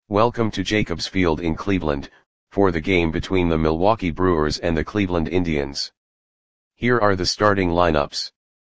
Welcome to Jacobs Field in Cleveland, for the game between the Milwaukee Brewers and the Cleveland Indians. Here are the starting lineups.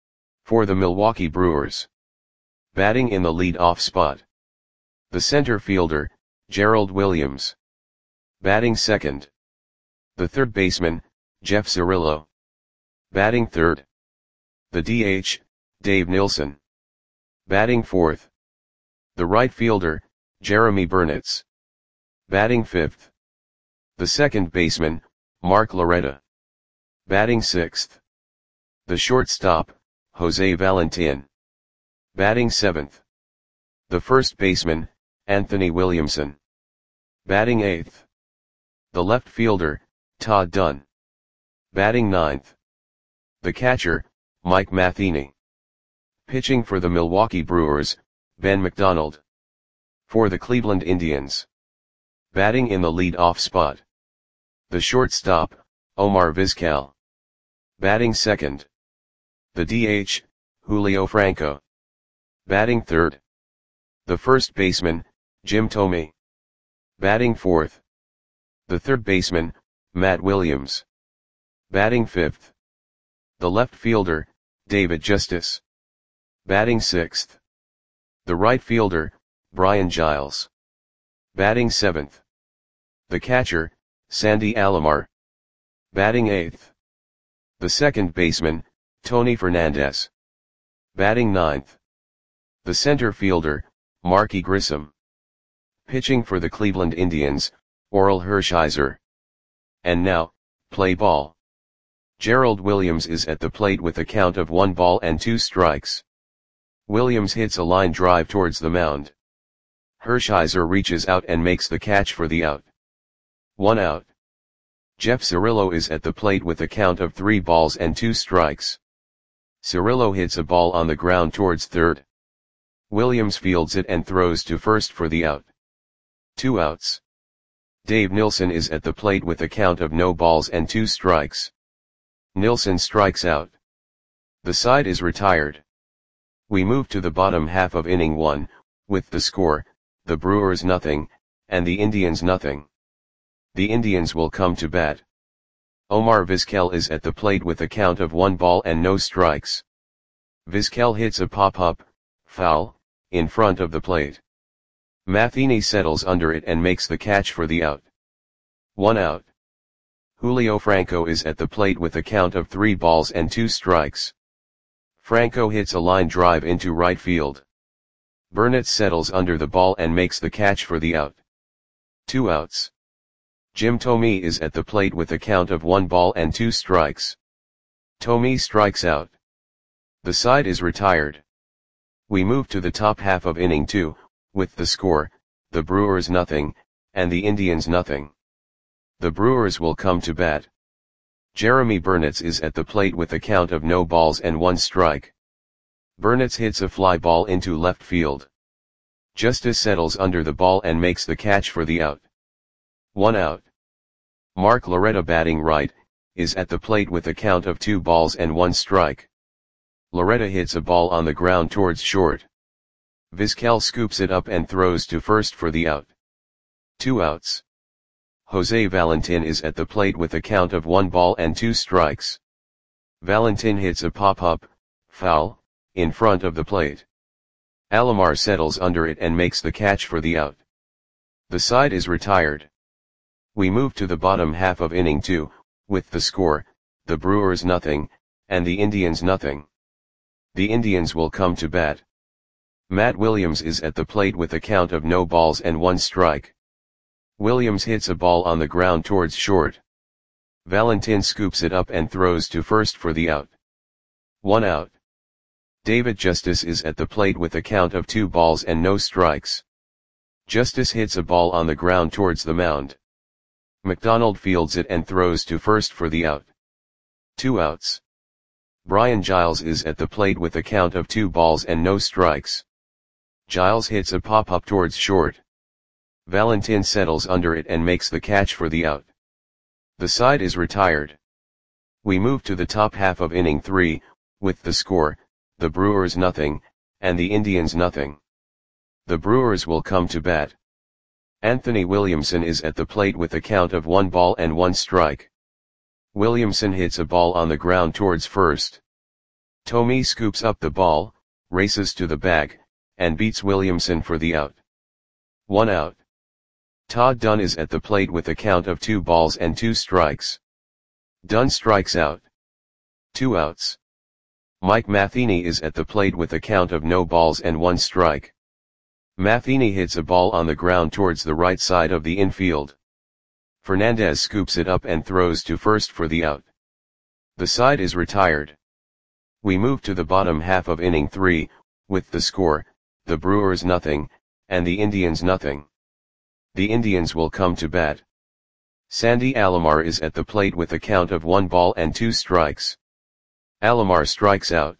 For the Milwaukee Brewers. Batting in the lead-off spot. The center fielder, Gerald Williams. Batting second. The third baseman, Jeff Cirillo. Batting third. The DH, Dave Nilsson. Batting fourth. The right fielder, Jeremy Burnitz. Batting fifth. The second baseman, Mark Loretta. Batting sixth. The shortstop, Jose Valentin. Batting seventh. The first baseman, Anthony Williamson. Batting eighth. The left fielder, Todd Dunn. Batting ninth. The catcher, Mike Matheny. Pitching for the Milwaukee Brewers, Ben McDonald. For the Cleveland Indians. Batting in the lead-off spot. The shortstop, Omar Vizquel. Batting second. The DH, Julio Franco. Batting third. The first baseman, Jim Thome. Batting fourth. The third baseman, Matt Williams. Batting fifth. The left fielder, David Justice. Batting sixth. The right fielder, Brian Giles. Batting seventh. The catcher, Sandy Alomar. Batting eighth. The second baseman, Tony Fernandez. Batting ninth. The center fielder, Marky Grissom. Pitching for the Cleveland Indians, Orel Hershiser. And now, play ball. Gerald Williams is at the plate with a count of 1 ball and 2 strikes. Williams hits a line drive towards the mound. Hershiser reaches out and makes the catch for the out. 1 out. Jeff Cirillo is at the plate with a count of 3 balls and 2 strikes. Cirillo hits a ball on the ground towards third. Williams fields it and throws to first for the out. 2 outs. Dave Nilsson is at the plate with a count of no balls and 2 strikes. Nilsson strikes out. The side is retired. We move to the bottom half of inning 1, with the score, the Brewers nothing, and the Indians nothing. The Indians will come to bat. Omar Vizquel is at the plate with a count of 1 ball and no strikes. Vizquel hits a pop-up, foul, in front of the plate. Matheny settles under it and makes the catch for the out. 1 out. Julio Franco is at the plate with a count of 3 balls and 2 strikes. Franco hits a line drive into right field. Burnitz settles under the ball and makes the catch for the out. 2 outs. Jim Thome is at the plate with a count of 1 ball and 2 strikes. Thome strikes out. The side is retired. We move to the top half of inning 2, with the score, the Brewers nothing, and the Indians nothing. The Brewers will come to bat. Jeremy Burnitz is at the plate with a count of no balls and 1 strike. Burnitz hits a fly ball into left field. Justice settles under the ball and makes the catch for the out. 1 out. Mark Loretta batting right, is at the plate with a count of 2 balls and 1 strike. Loretta hits a ball on the ground towards short. Vizquel scoops it up and throws to first for the out. 2 outs. Jose Valentin is at the plate with a count of 1 ball and 2 strikes. Valentin hits a pop-up, foul, in front of the plate. Alomar settles under it and makes the catch for the out. The side is retired. We move to the bottom half of inning 2, with the score, the Brewers nothing, and the Indians nothing. The Indians will come to bat. Matt Williams is at the plate with a count of no balls and 1 strike. Williams hits a ball on the ground towards short. Valentin scoops it up and throws to first for the out. 1 out. David Justice is at the plate with a count of 2 balls and no strikes. Justice hits a ball on the ground towards the mound. McDonald fields it and throws to first for the out. 2 outs. Brian Giles is at the plate with a count of 2 balls and no strikes. Giles hits a pop-up towards short. Valentin settles under it and makes the catch for the out. The side is retired. We move to the top half of inning 3, with the score, the Brewers nothing, and the Indians nothing. The Brewers will come to bat. Anthony Williamson is at the plate with a count of 1 ball and 1 strike. Williamson hits a ball on the ground towards first. Thome scoops up the ball, races to the bag, and beats Williamson for the out. 1 out. Todd Dunn is at the plate with a count of 2 balls and 2 strikes. Dunn strikes out. 2 outs. Mike Matheny is at the plate with a count of no balls and 1 strike. Matheny hits a ball on the ground towards the right side of the infield. Fernandez scoops it up and throws to first for the out. The side is retired. We move to the bottom half of inning 3, with the score, the Brewers nothing, and the Indians nothing. The Indians will come to bat. Sandy Alomar is at the plate with a count of 1 ball and 2 strikes. Alomar strikes out.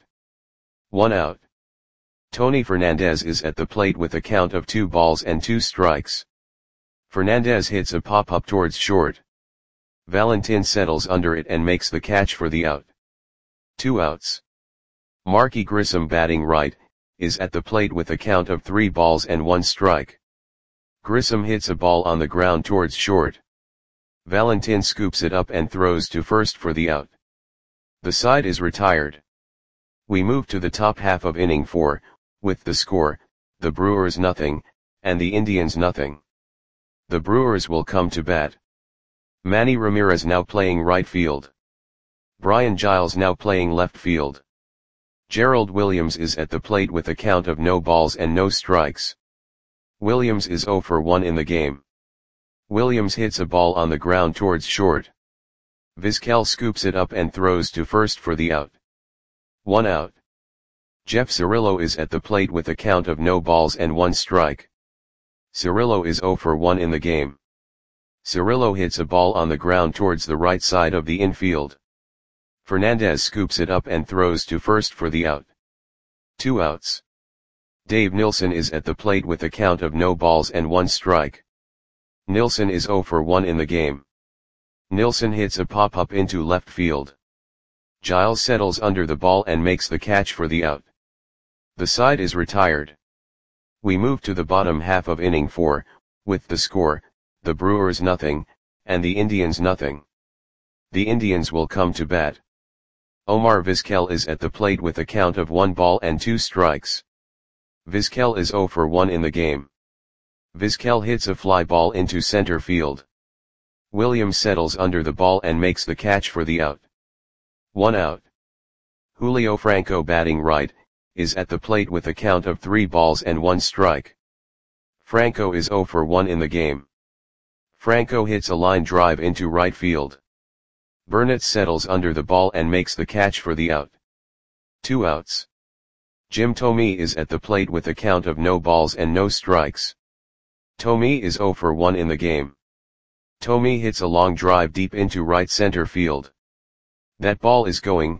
1 out. Tony Fernandez is at the plate with a count of 2 balls and 2 strikes. Fernandez hits a pop-up towards short. Valentin settles under it and makes the catch for the out. 2 outs. Marky Grissom, batting right, is at the plate with a count of 3 balls and 1 strike. Grissom hits a ball on the ground towards short. Valentin scoops it up and throws to first for the out. The side is retired. We move to the top half of inning 4, with the score, the Brewers nothing, and the Indians nothing. The Brewers will come to bat. Manny Ramirez now playing right field. Brian Giles now playing left field. Gerald Williams is at the plate with a count of no balls and no strikes. Williams is 0 for 1 in the game. Williams hits a ball on the ground towards short. Vizquel scoops it up and throws to first for the out. 1 out. Jeff Cirillo is at the plate with a count of no balls and 1 strike. Cirillo is 0 for 1 in the game. Cirillo hits a ball on the ground towards the right side of the infield. Fernandez scoops it up and throws to first for the out. 2 outs. Dave Nilsson is at the plate with a count of no balls and 1 strike. Nilsson is 0 for 1 in the game. Nilsson hits a pop-up into left field. Giles settles under the ball and makes the catch for the out. The side is retired. We move to the bottom half of inning 4, with the score, the Brewers nothing, and the Indians nothing. The Indians will come to bat. Omar Vizquel is at the plate with a count of 1 ball and 2 strikes. Vizquel is 0 for 1 in the game. Vizquel hits a fly ball into center field. Williams settles under the ball and makes the catch for the out. 1 out. Julio Franco, batting right, is at the plate with a count of 3 balls and 1 strike. Franco is 0 for 1 in the game. Franco hits a line drive into right field. Burnett settles under the ball and makes the catch for the out. 2 outs. Jim Thome is at the plate with a count of no balls and no strikes. Thome is 0 for 1 in the game. Thome hits a long drive deep into right center field. That ball is gone.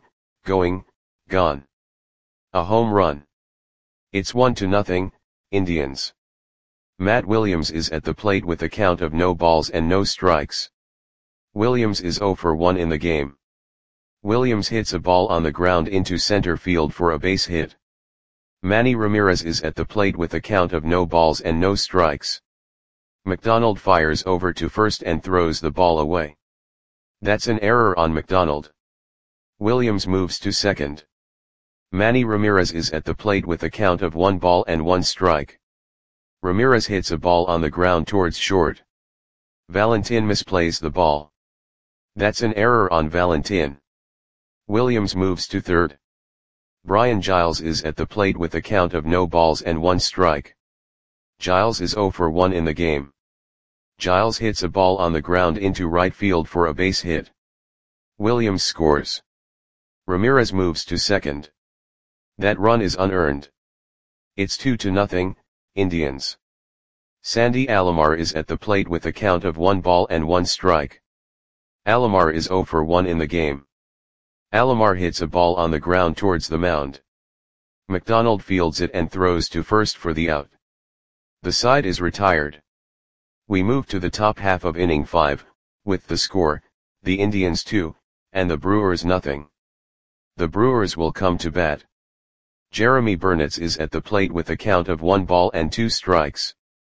A home run. It's 1-0, Indians. Matt Williams is at the plate with a count of no balls and no strikes. Williams is 0 for 1 in the game. Williams hits a ball on the ground into center field for a base hit. Manny Ramirez is at the plate with a count of no balls and no strikes. McDonald fires over to first and throws the ball away. That's an error on McDonald. Williams moves to second. Manny Ramirez is at the plate with a count of 1 ball and 1 strike. Ramirez hits a ball on the ground towards short. Valentin misplays the ball. That's an error on Valentin. Williams moves to third. Brian Giles is at the plate with a count of no balls and 1 strike. Giles is 0 for 1 in the game. Giles hits a ball on the ground into right field for a base hit. Williams scores. Ramirez moves to second. That run is unearned. It's 2-0, Indians. Sandy Alomar is at the plate with a count of 1 ball and 1 strike. Alomar is 0 for 1 in the game. Alomar hits a ball on the ground towards the mound. McDonald fields it and throws to first for the out. The side is retired. We move to the top half of inning 5, with the score, the Indians 2, and the Brewers nothing. The Brewers will come to bat. Jeremy Burnett is at the plate with a count of 1 ball and 2 strikes.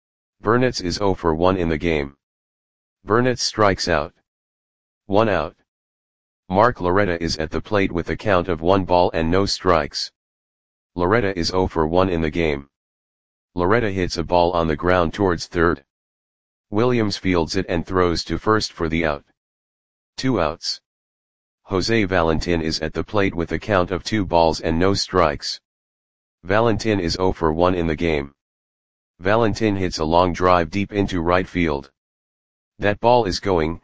Burnitz is 0 for 1 in the game. Burnitz strikes out. 1 out. Mark Loretta is at the plate with a count of 1 ball and no strikes. Loretta is 0 for 1 in the game. Loretta hits a ball on the ground towards third. Williams fields it and throws to first for the out. 2 outs. Jose Valentin is at the plate with a count of 2 balls and no strikes. Valentin is 0 for 1 in the game. Valentin hits a long drive deep into right field. That ball is gone.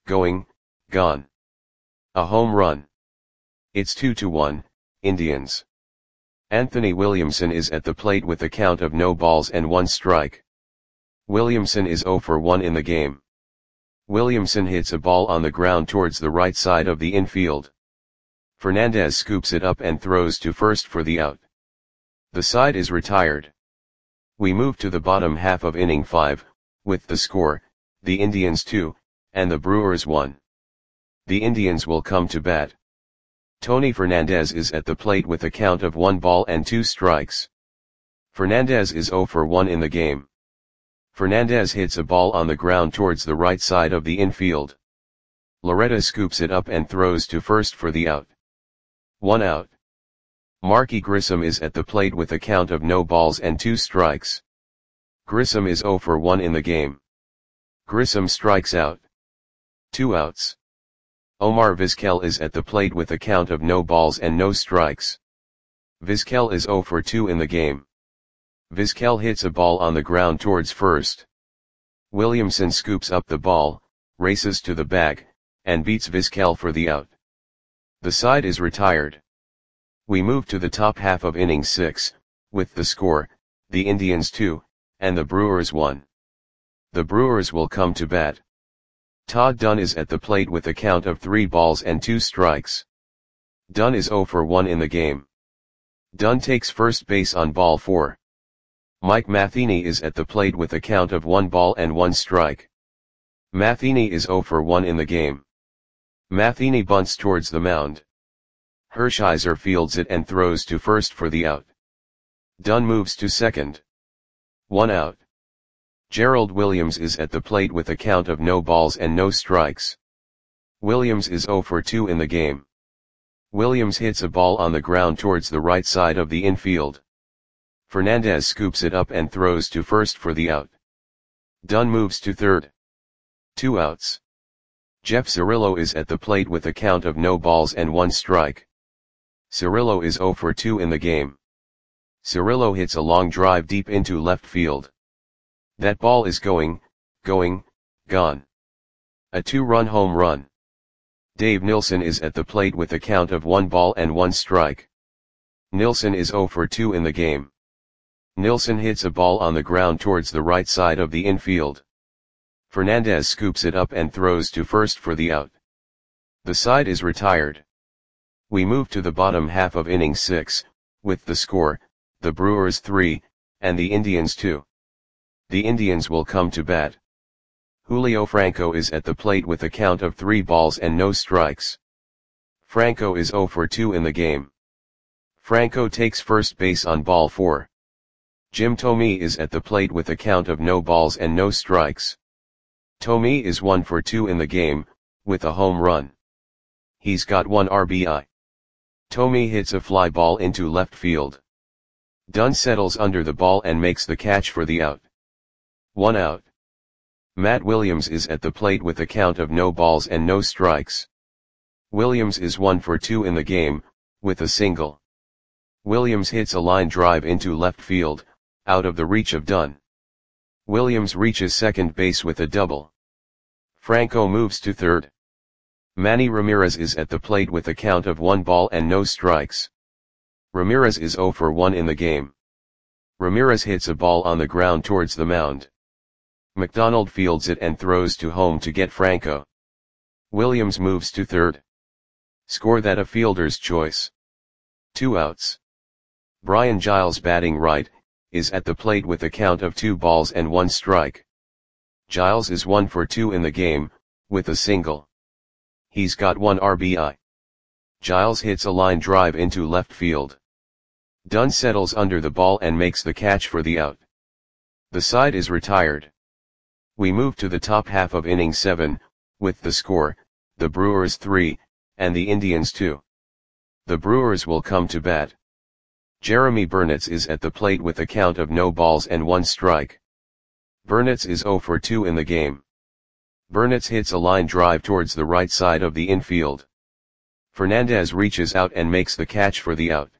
A home run. It's 2-1, Indians. Anthony Williamson is at the plate with a count of no balls and 1 strike. Williamson is 0 for 1 in the game. Williamson hits a ball on the ground towards the right side of the infield. Fernandez scoops it up and throws to first for the out. The side is retired. We move to the bottom half of inning 5, with the score, the Indians 2, and the Brewers 1. The Indians will come to bat. Tony Fernandez is at the plate with a count of 1 ball and 2 strikes. Fernandez is 0 for 1 in the game. Fernandez hits a ball on the ground towards the right side of the infield. Loretta scoops it up and throws to first for the out. 1 out. Marky Grissom is at the plate with a count of no balls and 2 strikes. Grissom is 0 for 1 in the game. Grissom strikes out. 2 outs. Omar Vizquel is at the plate with a count of no balls and no strikes. Vizquel is 0 for 2 in the game. Vizquel hits a ball on the ground towards first. Williamson scoops up the ball, races to the bag, and beats Vizquel for the out. The side is retired. We move to the top half of inning 6, with the score, the Indians 2, and the Brewers 1. The Brewers will come to bat. Todd Dunn is at the plate with a count of 3 balls and 2 strikes. Dunn is 0 for 1 in the game. Dunn takes first base on ball 4. Mike Matheny is at the plate with a count of 1 ball and 1 strike. Matheny is 0 for 1 in the game. Matheny bunts towards the mound. Hershiser fields it and throws to first for the out. Dunn moves to second. 1 out. Gerald Williams is at the plate with a count of no balls and no strikes. Williams is 0 for 2 in the game. Williams hits a ball on the ground towards the right side of the infield. Fernandez scoops it up and throws to first for the out. Dunn moves to third. 2 outs. Jeff Cirillo is at the plate with a count of no balls and 1 strike. Cirillo is 0 for 2 in the game. Cirillo hits a long drive deep into left field. That ball is gone. A 2-run home run. Dave Nilsson is at the plate with a count of 1 ball and 1 strike. Nilsson is 0 for 2 in the game. Nilsson hits a ball on the ground towards the right side of the infield. Fernandez scoops it up and throws to first for the out. The side is retired. We move to the bottom half of inning 6, with the score, the Brewers 3, and the Indians 2. The Indians will come to bat. Julio Franco is at the plate with a count of 3 balls and no strikes. Franco is 0 for 2 in the game. Franco takes first base on ball 4. Jim Thome is at the plate with a count of no balls and no strikes. Thome is 1 for 2 in the game, with a home run. He's got 1 RBI. Thome hits a fly ball into left field. Dunn settles under the ball and makes the catch for the out. 1 out. Matt Williams is at the plate with a count of no balls and no strikes. Williams is 1 for 2 in the game, with a single. Williams hits a line drive into left field, out of the reach of Dunn. Williams reaches second base with a double. Franco moves to third. Manny Ramirez is at the plate with a count of 1 ball and no strikes. Ramirez is 0 for 1 in the game. Ramirez hits a ball on the ground towards the mound. McDonald fields it and throws to home to get Franco. Williams moves to third. Score that a fielder's choice. 2 outs. Brian Giles, batting right, is at the plate with a count of 2 balls and 1 strike. Giles is 1 for 2 in the game, with a single. He's got 1 RBI. Giles hits a line drive into left field. Dunn settles under the ball and makes the catch for the out. The side is retired. We move to the top half of inning 7, with the score, the Brewers 3, and the Indians 2. The Brewers will come to bat. Jeremy Burnitz is at the plate with a count of no balls and 1 strike. Burnitz is 0 for 2 in the game. Burnitz hits a line drive towards the right side of the infield. Fernandez reaches out and makes the catch for the out.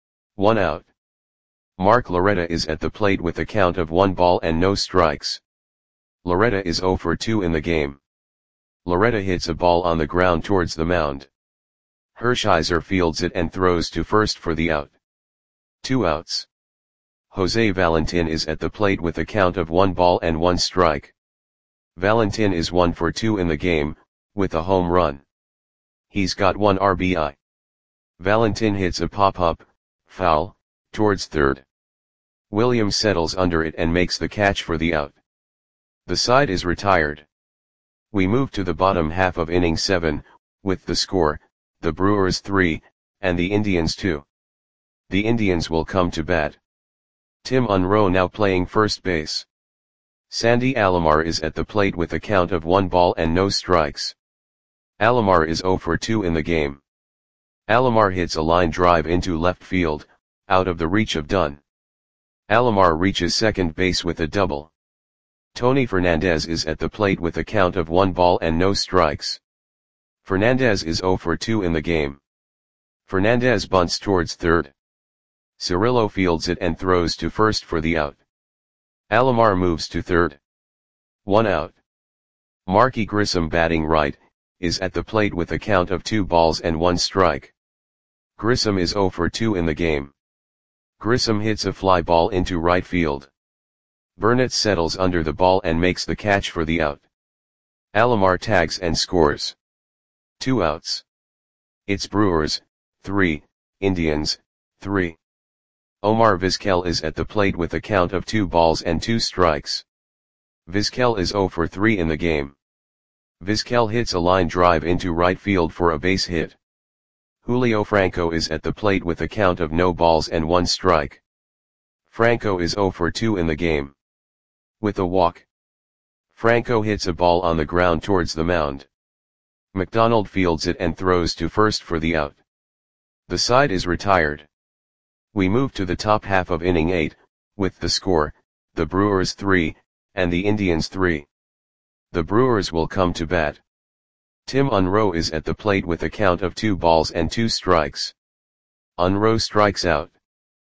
1 out. Mark Loretta is at the plate with a count of 1 ball and no strikes. Loretta is 0 for 2 in the game. Loretta hits a ball on the ground towards the mound. Hershiser fields it and throws to first for the out. 2 outs. Jose Valentin is at the plate with a count of 1 ball and 1 strike. Valentin is 1 for 2 in the game, with a home run. He's got 1 RBI. Valentin hits a pop-up, foul, towards third. Williams settles under it and makes the catch for the out. The side is retired. We move to the bottom half of inning 7, with the score, the Brewers 3, and the Indians 2. The Indians will come to bat. Tim Unroe now playing first base. Sandy Alomar is at the plate with a count of 1 ball and no strikes. Alomar is 0 for 2 in the game. Alomar hits a line drive into left field, out of the reach of Dunn. Alomar reaches second base with a double. Tony Fernandez is at the plate with a count of 1 ball and no strikes. Fernandez is 0 for 2 in the game. Fernandez bunts towards third. Cirillo fields it and throws to first for the out. Alomar moves to third. 1 out. Marky Grissom batting right, is at the plate with a count of 2 balls and 1 strike. Grissom is 0 for 2 in the game. Grissom hits a fly ball into right field. Burnitz settles under the ball and makes the catch for the out. Alomar tags and scores. 2 outs. It's Brewers, 3, Indians, 3. Omar Vizquel is at the plate with a count of 2 balls and 2 strikes. Vizquel is 0 for 3 in the game. Vizquel hits a line drive into right field for a base hit. Julio Franco is at the plate with a count of no balls and 1 strike. Franco is 0 for 2 in the game. With a walk. Franco hits a ball on the ground towards the mound. McDonald fields it and throws to first for the out. The side is retired. We move to the top half of inning 8, with the score, the Brewers 3, and the Indians 3. The Brewers will come to bat. Tim Unroe is at the plate with a count of 2 balls and 2 strikes. Unroe strikes out.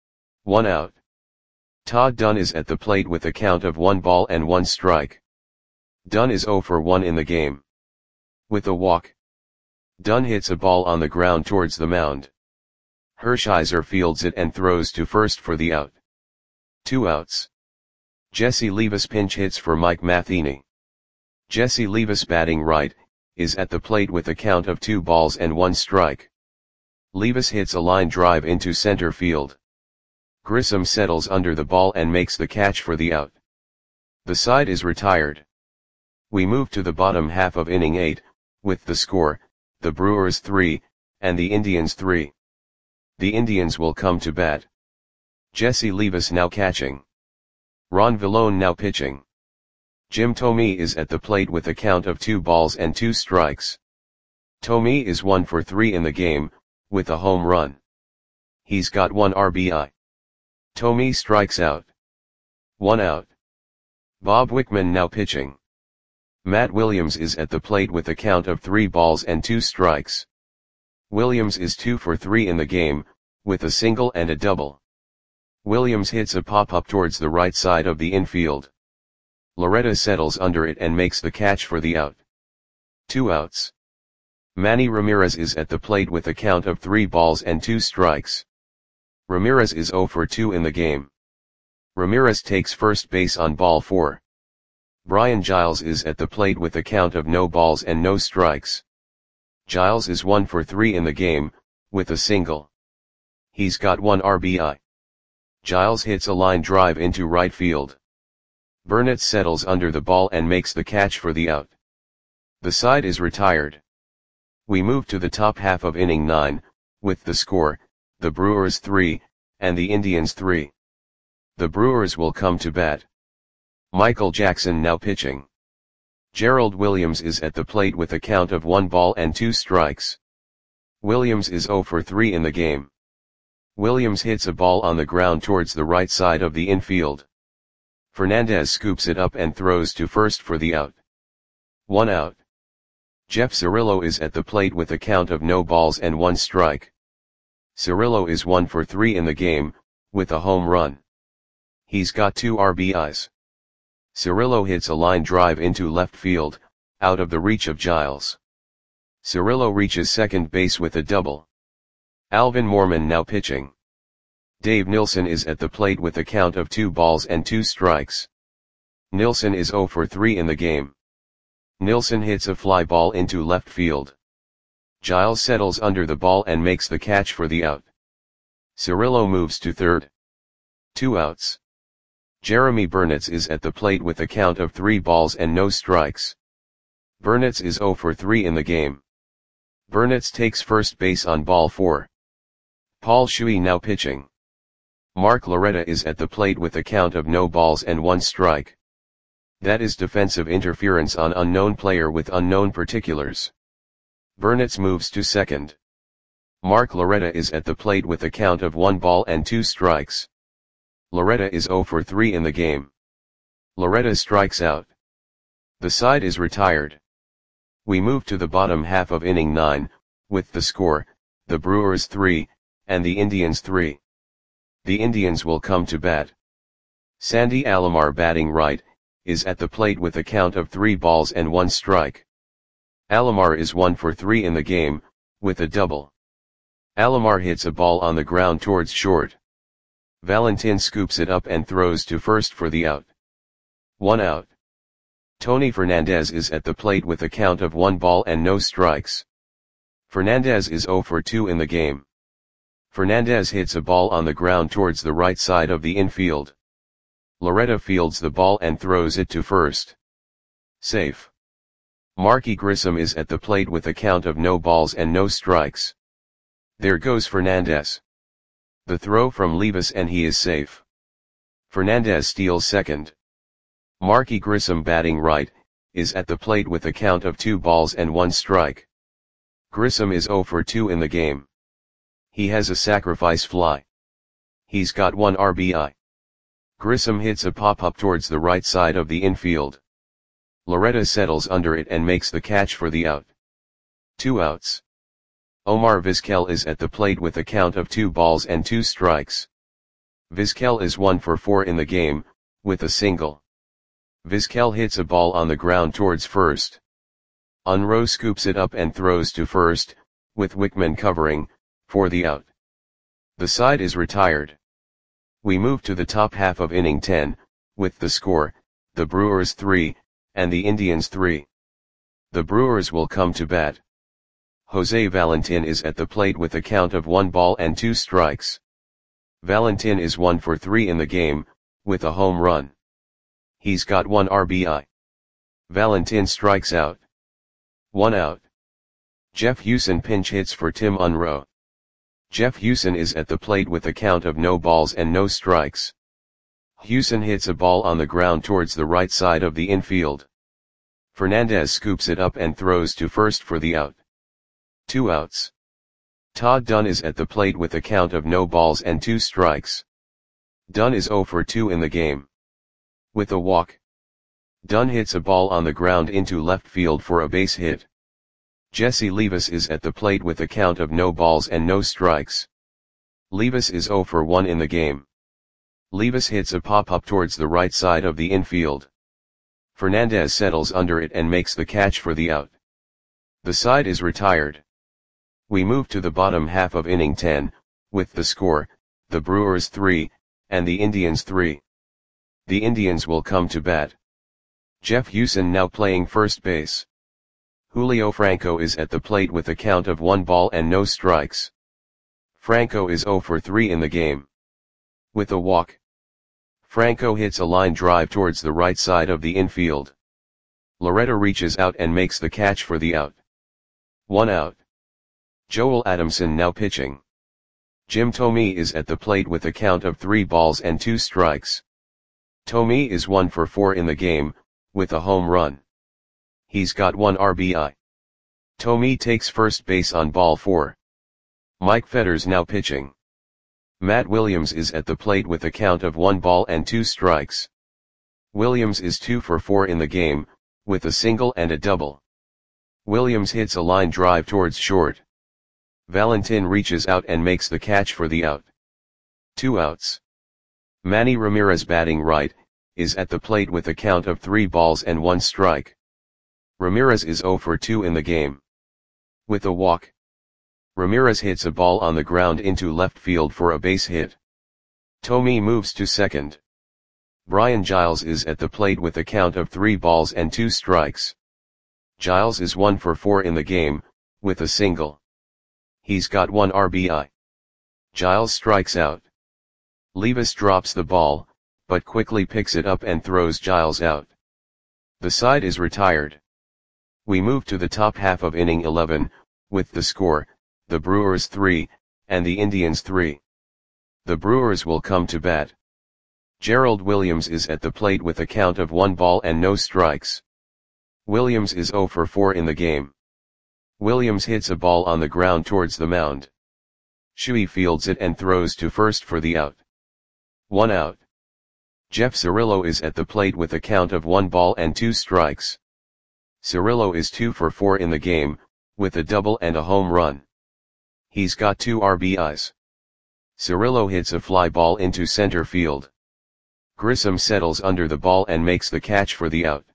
1 out. Todd Dunn is at the plate with a count of 1 ball and 1 strike. Dunn is 0 for 1 in the game. With a walk. Dunn hits a ball on the ground towards the mound. Hershiser fields it and throws to first for the out. 2 outs. Jesse Levis pinch hits for Mike Matheny. Jesse Levis batting right, is at the plate with a count of 2 balls and 1 strike. Levis hits a line drive into center field. Grissom settles under the ball and makes the catch for the out. The side is retired. We move to the bottom half of inning 8, with the score, the Brewers 3, and the Indians 3. The Indians will come to bat. Jesse Levis now catching. Ron Villone now pitching. Jim Thome is at the plate with a count of 2 balls and 2 strikes. Thome is 1 for 3 in the game, with a home run. He's got 1 RBI. Thome strikes out. 1 out. Bob Wickman now pitching. Matt Williams is at the plate with a count of 3 balls and 2 strikes. Williams is 2 for 3 in the game, with a single and a double. Williams hits a pop-up towards the right side of the infield. Loretta settles under it and makes the catch for the out. 2 outs. Manny Ramirez is at the plate with a count of 3 balls and 2 strikes. Ramirez is 0 for 2 in the game. Ramirez takes first base on ball 4. Brian Giles is at the plate with a count of no balls and no strikes. Giles is 1 for 3 in the game, with a single. He's got 1 RBI. Giles hits a line drive into right field. Burnitz settles under the ball and makes the catch for the out. The side is retired. We move to the top half of inning 9, with the score, the Brewers 3, and the Indians 3. The Brewers will come to bat. Michael Jackson now pitching. Gerald Williams is at the plate with a count of 1 ball and 2 strikes. Williams is 0 for 3 in the game. Williams hits a ball on the ground towards the right side of the infield. Fernandez scoops it up and throws to first for the out. 1 out. Jeff Cirillo is at the plate with a count of no balls and 1 strike. Cirillo is 1 for 3 in the game, with a home run. He's got 2 RBIs. Cirillo hits a line drive into left field, out of the reach of Giles. Cirillo reaches second base with a double. Alvin Moorman now pitching. Dave Nilsson is at the plate with a count of 2 balls and 2 strikes. Nilsson is 0 for 3 in the game. Nilsson hits a fly ball into left field. Giles settles under the ball and makes the catch for the out. Cirillo moves to third. 2 outs. Jeremy Burnitz is at the plate with a count of 3 balls and no strikes. Burnitz is 0 for 3 in the game. Burnitz takes first base on ball 4. Paul Shuey now pitching. Mark Loretta is at the plate with a count of no balls and 1 strike. That is defensive interference on unknown player with unknown particulars. Burnitz moves to second. Mark Loretta is at the plate with a count of 1 ball and 2 strikes. Loretta is 0 for 3 in the game. Loretta strikes out. The side is retired. We move to the bottom half of inning 9, with the score, the Brewers 3, and the Indians 3. The Indians will come to bat. Sandy Alomar batting right, is at the plate with a count of 3 balls and 1 strike. Alomar is 1 for 3 in the game, with a double. Alomar hits a ball on the ground towards short. Valentin scoops it up and throws to first for the out. 1 out. Tony Fernandez is at the plate with a count of 1 ball and no strikes. Fernandez is 0 for 2 in the game. Fernandez hits a ball on the ground towards the right side of the infield. Loretta fields the ball and throws it to first. Safe. Marky Grissom is at the plate with a count of no balls and no strikes. There goes Fernandez. The throw from Levis and he is safe. Fernandez steals second. Marky Grissom batting right, is at the plate with a count of 2 balls and 1 strike. Grissom is 0 for 2 in the game. He has a sacrifice fly. He's got 1 RBI. Grissom hits a pop-up towards the right side of the infield. Loretta settles under it and makes the catch for the out. 2 outs. Omar Vizquel is at the plate with a count of 2 balls and 2 strikes. Vizquel is 1 for 4 in the game, with a single. Vizquel hits a ball on the ground towards first. Unruh scoops it up and throws to first, with Wickman covering, for the out. The side is retired. We move to the top half of inning 10, with the score, the Brewers 3, and the Indians 3. The Brewers will come to bat. Jose Valentin is at the plate with a count of 1 ball and 2 strikes. Valentin is 1 for 3 in the game, with a home run. He's got 1 RBI. Valentin strikes out. 1 out. Jeff Hewson pinch hits for Tim Unruh. Jeff Hewson is at the plate with a count of no balls and no strikes. Hewson hits a ball on the ground towards the right side of the infield. Fernandez scoops it up and throws to first for the out. 2 outs. Todd Dunn is at the plate with a count of no balls and 2 strikes. Dunn is 0 for 2 in the game. With a walk. Dunn hits a ball on the ground into left field for a base hit. Jesse Levis is at the plate with a count of no balls and no strikes. Levis is 0 for 1 in the game. Levis hits a pop-up towards the right side of the infield. Fernandez settles under it and makes the catch for the out. The side is retired. We move to the bottom half of inning 10, with the score, the Brewers 3, and the Indians 3. The Indians will come to bat. Jeff Hewson now playing first base. Julio Franco is at the plate with a count of 1 ball and no strikes. Franco is 0 for 3 in the game. With a walk. Franco hits a line drive towards the right side of the infield. Loretta reaches out and makes the catch for the out. 1 out. Joel Adamson now pitching. Jim Thome is at the plate with a count of 3 balls and 2 strikes. Thome is 1 for 4 in the game, with a home run. He's got 1 RBI. Thome takes first base on ball 4. Mike Fetters now pitching. Matt Williams is at the plate with a count of 1 ball and 2 strikes. Williams is 2 for 4 in the game, with a single and a double. Williams hits a line drive towards short. Valentin reaches out and makes the catch for the out. 2 outs. Manny Ramirez batting right, is at the plate with a count of 3 balls and 1 strike. Ramirez is 0 for 2 in the game. With a walk, Ramirez hits a ball on the ground into left field for a base hit. Thome moves to second. Brian Giles is at the plate with a count of 3 balls and 2 strikes. Giles is 1 for 4 in the game, with a single. He's got 1 RBI. Giles strikes out. Levis drops the ball, but quickly picks it up and throws Giles out. The side is retired. We move to the top half of inning 11, with the score, the Brewers 3, and the Indians 3. The Brewers will come to bat. Gerald Williams is at the plate with a count of 1 ball and no strikes. Williams is 0 for 4 in the game. Williams hits a ball on the ground towards the mound. Shuey fields it and throws to first for the out. 1 out. Jeff Cirillo is at the plate with a count of 1 ball and 2 strikes. Cirillo is 2 for 4 in the game, with a double and a home run. He's got 2 RBIs. Cirillo hits a fly ball into center field. Grissom settles under the ball and makes the catch for the out.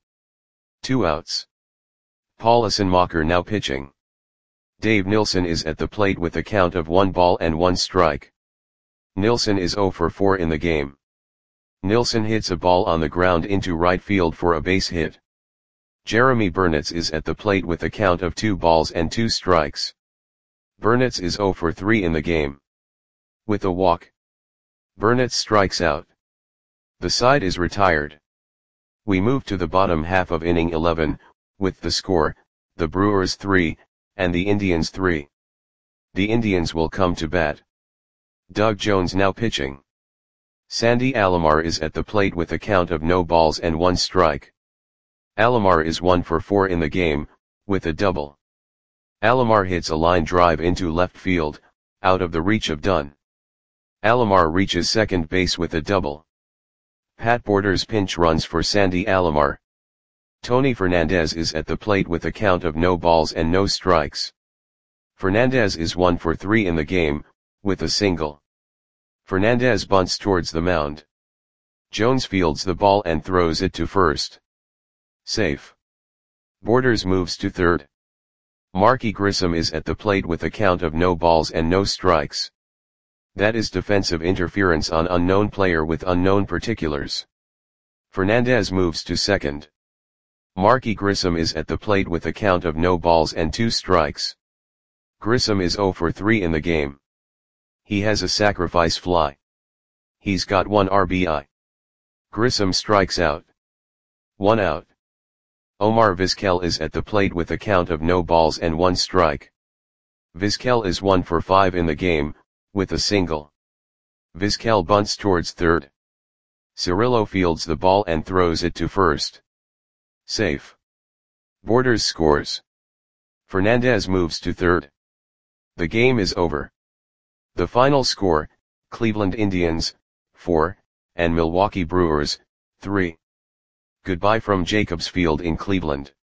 2 outs. Paul Assenmacher now pitching. Dave Nilsson is at the plate with a count of 1 ball and 1 strike. Nilsson is 0 for 4 in the game. Nilsson hits a ball on the ground into right field for a base hit. Jeremy Burnitz is at the plate with a count of 2 balls and 2 strikes. Burnitz is 0 for 3 in the game. With a walk, Burnitz strikes out. The side is retired. We move to the bottom half of inning 11, with the score, the Brewers 3, and the Indians 3. The Indians will come to bat. Doug Jones now pitching. Sandy Alomar is at the plate with a count of no balls and 1 strike. Alomar is 1 for 4 in the game, with a double. Alomar hits a line drive into left field, out of the reach of Dunn. Alomar reaches second base with a double. Pat Borders pinch runs for Sandy Alomar. Tony Fernandez is at the plate with a count of no balls and no strikes. Fernandez is 1 for 3 in the game, with a single. Fernandez bunts towards the mound. Jones fields the ball and throws it to first. Safe. Borders moves to third. Marky Grissom is at the plate with a count of no balls and no strikes. That is defensive interference on unknown player with unknown particulars. Fernandez moves to second. Marky Grissom is at the plate with a count of no balls and 2 strikes. Grissom is 0 for 3 in the game. He has a sacrifice fly. He's got 1 RBI. Grissom strikes out. 1 out. Omar Vizquel is at the plate with a count of no balls and 1 strike. Vizquel is 1 for 5 in the game, with a single. Vizquel bunts towards third. Cirillo fields the ball and throws it to first. Safe. Borders scores. Fernandez moves to third. The game is over. The final score, Cleveland Indians, 4, and Milwaukee Brewers, 3. Goodbye from Jacobs Field in Cleveland.